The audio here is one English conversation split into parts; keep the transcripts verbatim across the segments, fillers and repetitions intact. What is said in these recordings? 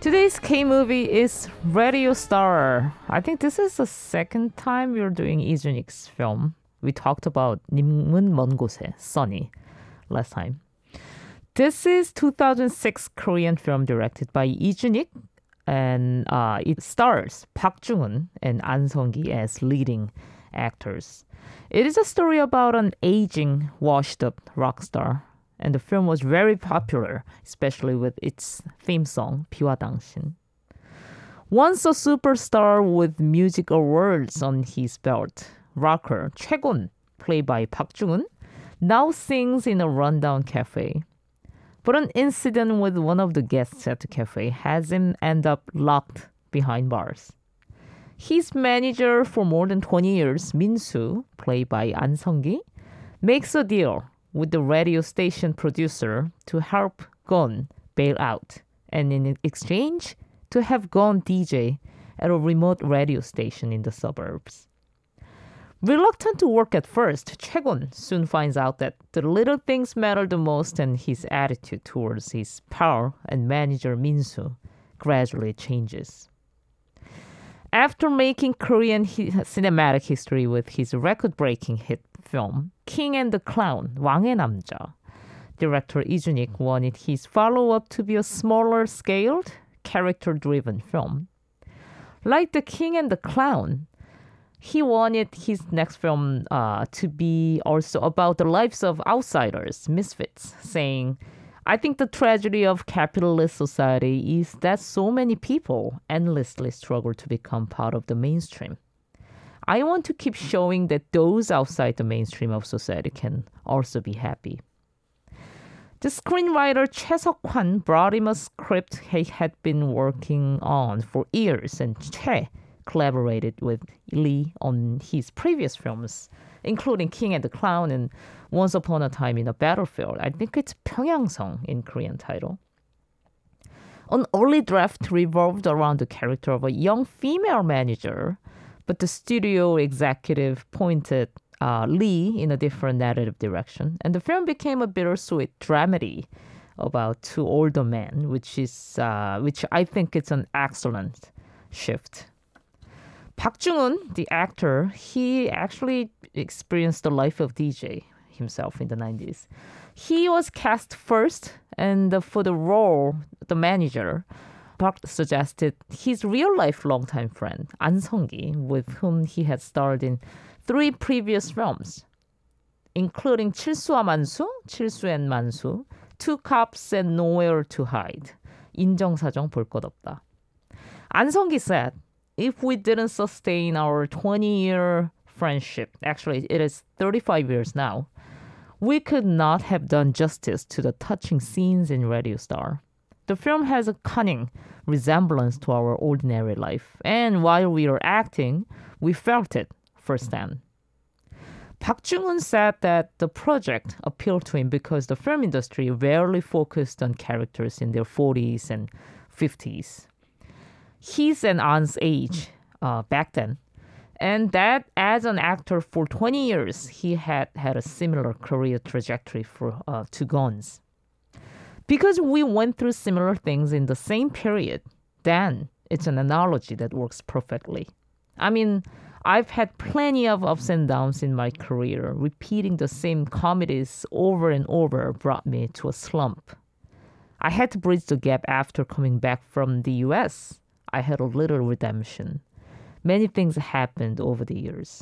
Today's K movie is Radio Star. I think this is the second time we're doing Lee Junik's film. We talked about 님은 먼 곳에, Sunny, last time. This is two thousand six Korean film directed by Lee Junik, and uh, it stars Park Jung-un and An Sung-gi as leading actors. It is a story about an aging, washed-up rock star, and the film was very popular, especially with its theme song, 비와 당신. Once a superstar with music awards on his belt, rocker 최곤, played by Park Jung-un, now sings in a rundown cafe. But an incident with one of the guests at the cafe has him end up locked behind bars. His manager for more than twenty years, Min-soo, played by An Sung-gi, makes a deal with the radio station producer to help Gon bail out, and in exchange, to have Gon D J at a remote radio station in the suburbs. Reluctant to work at first, Chaegon soon finds out that the little things matter the most, and his attitude towards his pal and manager Min-soo gradually changes. After making Korean hi- cinematic history with his record-breaking hit film King and the Clown, 왕의 남자, director Lee Junik wanted his follow-up to be a smaller-scaled, character-driven film. Like The King and the Clown, he wanted his next film uh, to be also about the lives of outsiders, misfits, saying, I think the tragedy of capitalist society is that so many people endlessly struggle to become part of the mainstream. I want to keep showing that those outside the mainstream of society can also be happy. The screenwriter Choi Seok-hwan brought him a script he had been working on for years, and Choi collaborated with Lee on his previous films, including King and the Clown and Once Upon a Time in a Battlefield. I think it's 평양성 in Korean title. An early draft revolved around the character of a young female manager, but the studio executive pointed uh, Lee in a different narrative direction, and the film became a bittersweet dramedy about two older men, which is uh, which I think it's an excellent shift. Park Jung-un, the actor, he actually experienced the life of D J himself in the nineties. He was cast first, and for the role, the manager, Park suggested his real-life longtime friend, An Sung-gi, with whom he had starred in three previous films, including 칠수와 만수, 칠수 and 만수, Two Cops and Nowhere to Hide, 인정사정 볼 것 없다. An Sung-gi said, if we didn't sustain our twenty-year friendship, actually it is thirty-five years now, we could not have done justice to the touching scenes in Radio Star. The film has a cunning resemblance to our ordinary life, and while we were acting, we felt it firsthand. Park Jung-un said that the project appealed to him because the film industry rarely focused on characters in their forties and fifties. His and An's age uh, back then, and that as an actor for twenty years, he had had a similar career trajectory for uh, to Gon's. Because we went through similar things in the same period, then it's an analogy that works perfectly. I mean, I've had plenty of ups and downs in my career. Repeating the same comedies over and over brought me to a slump. I had to bridge the gap after coming back from the U S. I had a little redemption. Many things happened over the years.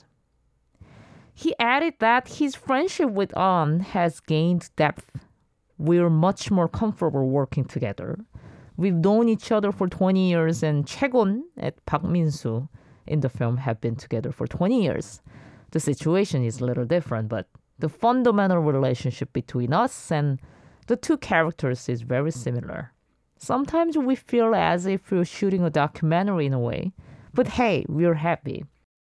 He added that his friendship with An has gained depth. We're much more comfortable working together. We've known each other for twenty years, and Chaegon and Park Min-soo in the film have been together for twenty years. The situation is a little different, but the fundamental relationship between us and the two characters is very similar. Sometimes we feel as if we're shooting a documentary in a way, but hey, we're happy.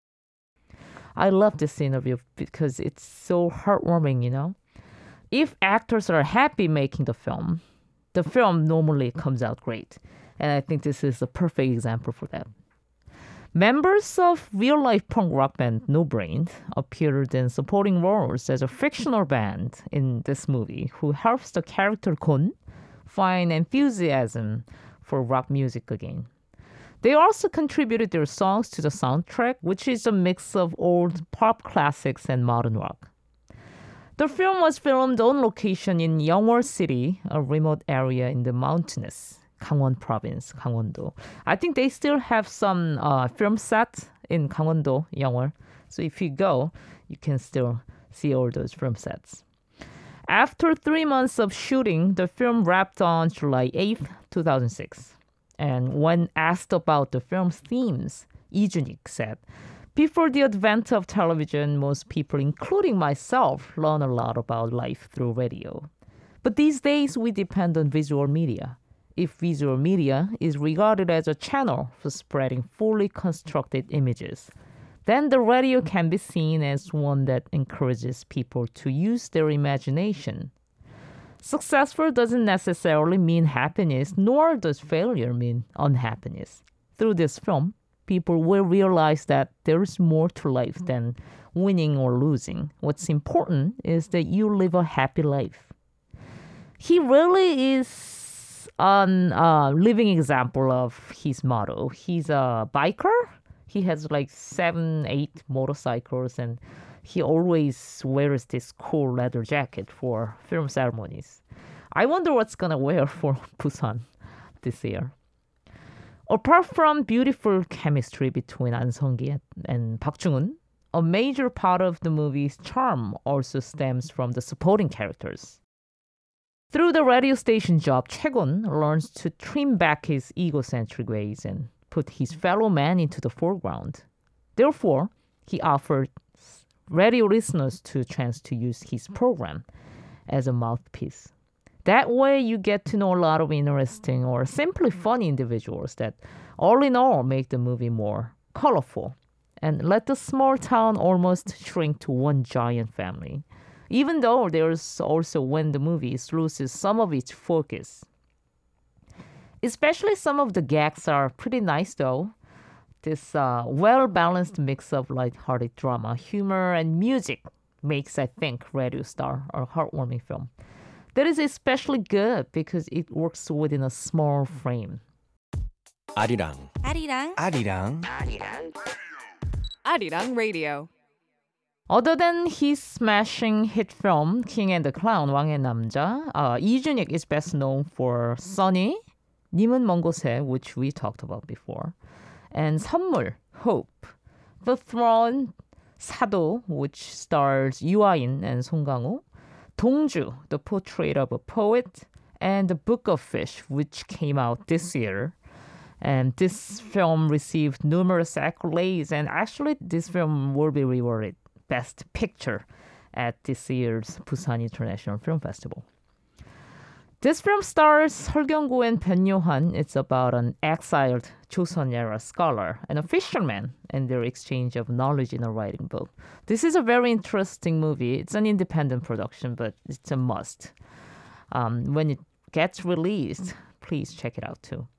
I love this interview because it's so heartwarming, you know? If actors are happy making the film, the film normally comes out great. And I think this is a perfect example for that. Members of real-life punk rock band No Brain appeared in supporting roles as a fictional band in this movie who helps the character Gon find enthusiasm for rock music again. They also contributed their songs to the soundtrack, which is a mix of old pop classics and modern rock. The film was filmed on location in Yeongwol City, a remote area in the mountainous Gangwon province, Gangwon-do. I think they still have some uh, film sets in Gangwon-do, Yeongwol. So if you go, you can still see all those film sets. After three months of shooting, the film wrapped on July eighth, two thousand six. And when asked about the film's themes, Lee Jun-ik said, "Before the advent of television, most people, including myself, learn a lot about life through radio. But these days, we depend on visual media. If visual media is regarded as a channel for spreading fully constructed images, then the radio can be seen as one that encourages people to use their imagination. Successful doesn't necessarily mean happiness, nor does failure mean unhappiness. Through this film, people will realize that there's more to life than winning or losing. What's important is that you live a happy life." He really is a uh, living example of his motto. He's a biker. He has like seven, eight motorcycles, and he always wears this cool leather jacket for film ceremonies. I wonder what's gonna wear for Busan this year. Apart from beautiful chemistry between An Sung-gi and Park Chung-eun, a major part of the movie's charm also stems from the supporting characters. Through the radio station job, Chae-gon learns to trim back his egocentric ways and put his fellow man into the foreground. Therefore, he offers radio listeners to a chance to use his program as a mouthpiece. That way, you get to know a lot of interesting or simply funny individuals that, all in all, make the movie more colorful and let the small town almost shrink to one giant family, even though there's also when the movie loses some of its focus. Especially some of the gags are pretty nice, though. This uh, well-balanced mix of light-hearted drama, humor, and music makes, I think, Radio Star a heartwarming film. That is especially good because it works within a small frame. 아리랑 아리랑 아리랑 아리랑 radio. Other than his smashing hit film King and the Clown, 왕의 남자, uh, Lee Jun-ik is best known for Sunny, 님은 먼 곳에, which we talked about before, and 선물, Hope, The Throne, 사도, which stars 유아인 and Song Kang-ho, 동주, the portrait of a poet, and the Book of Fish, which came out this year. And this film received numerous accolades, and actually this film will be rewarded Best Picture at this year's Busan International Film Festival. This film stars 설경구 and 변요한. It's about an exiled Joseon-era scholar and a fisherman and their exchange of knowledge in a writing book. This is a very interesting movie. It's an independent production, but it's a must. Um, when it gets released, please check it out too.